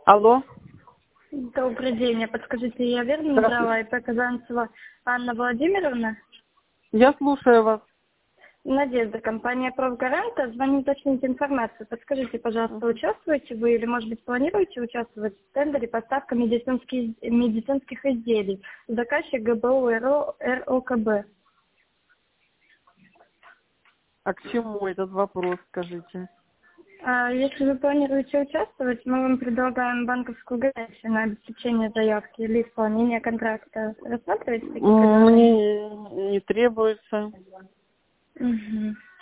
Алло. Добрый день. Подскажите, я верно набрала ИП Казанцева Анна Владимировна? Я слушаю вас. Надежда, компания «Профгаранта». Звоню уточнить информацию. Подскажите, пожалуйста, участвуете вы или, может быть, планируете участвовать в тендере поставка медицинских изделий? Заказчик ГБУ РОКБ. А к чему этот вопрос, скажите? Если вы планируете участвовать, мы вам предлагаем банковскую гарантию на обеспечение заявки или исполнение контракта. Рассматриваете такие предложения? Мне не требуется. Угу.